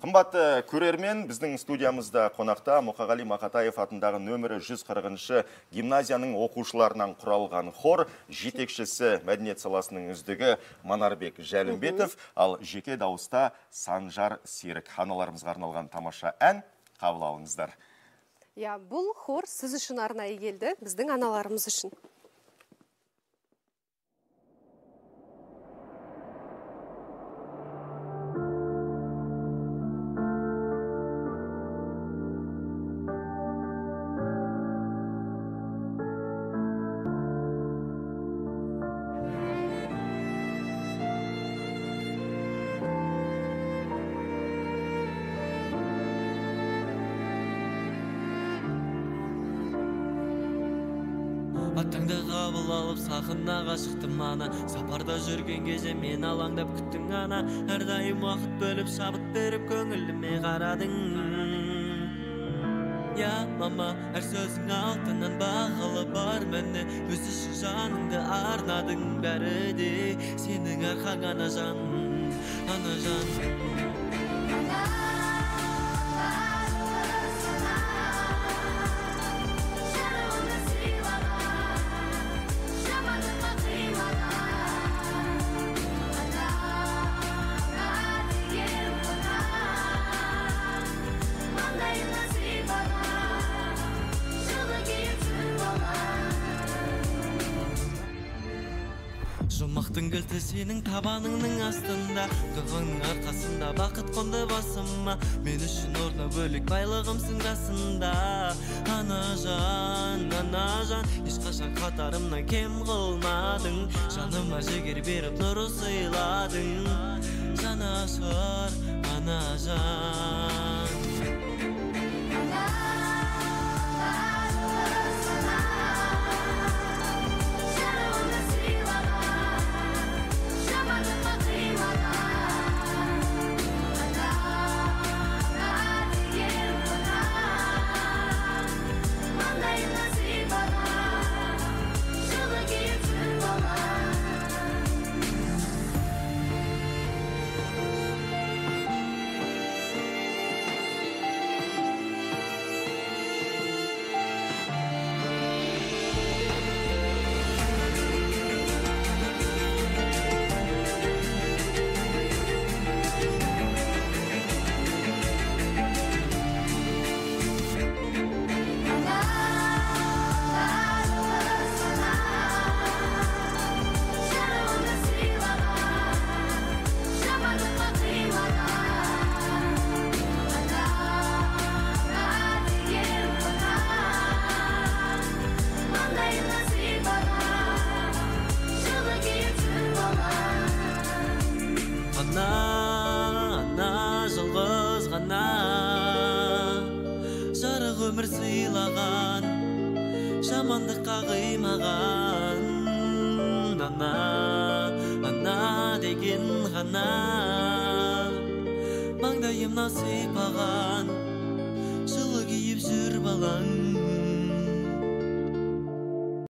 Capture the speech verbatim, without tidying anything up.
Қымбатты көрермен, біздің студиямызда қонақта Мұқағали Мақатаев атындағы нөмірі жүз қырқыншы гимназияның оқушыларынан құралған хор жетекшісі мәдениет саласының үздігі Манарбек Жәлімбетов, ал жеке дауыста Санжар Серік. Аналарымызға арналған тамаша ән қабыл алыңыздар. Я, бұл хор сіз үшін арнайы келді, біздің аналарымыз үшін. Аттаңда қабыл алып сақынаға шықтым ана, сапарда жүрген кезде мен алаңдап күттің ана, әрдайым уақыт бөліп шабыт беріп көңіліме қарадың. Я мама, әр сөзің алтыннан бағалы бар мәні, өз үшін жаныңды арнадың, бәрі де сенің арқаң ана жан, ана жан. Жұмақтың кілті сенің табаныңның астында, дұғаңның арқасында бақыт қонды басыма, мен үшін орны бөлек байлығымсың расында. Ана жан, ана жан, ешқашан қатарымнан кем қылмадың, жаныма жігер беріп нұры сыйладың, жанашыр ана жан. Өмір сыйлаған, жамандыққа қимаған, ана, ана деген ғана, маңдайымнан сыйпаған, жылы киіп жүр балаң.